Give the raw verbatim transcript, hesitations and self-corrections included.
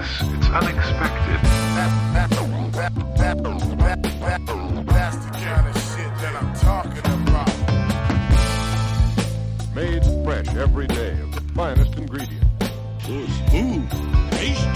Yes, it's unexpected. That's the kind of shit that I'm talking about. Made fresh every day of the finest ingredients. Ooh, smooth, tasty.